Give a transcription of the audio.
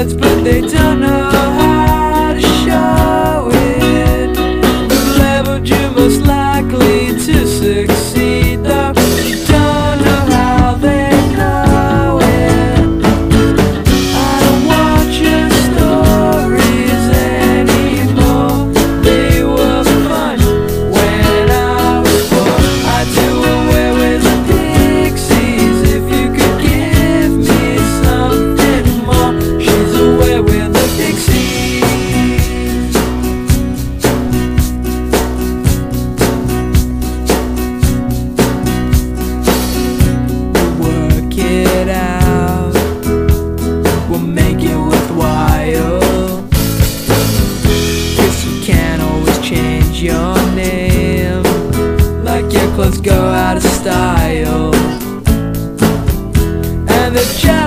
words, but they don't know how to show it. We've labeled you most likely to succeed, though you don't know how they know it. I don't want your stories anymore. They were fun when I was poor. I'd do away with the pixies if you could give me something more. She's away with the pixies. Work it out, we'll make it worthwhile. 'Cause you can't always change your name, like your clothes go out of style. And the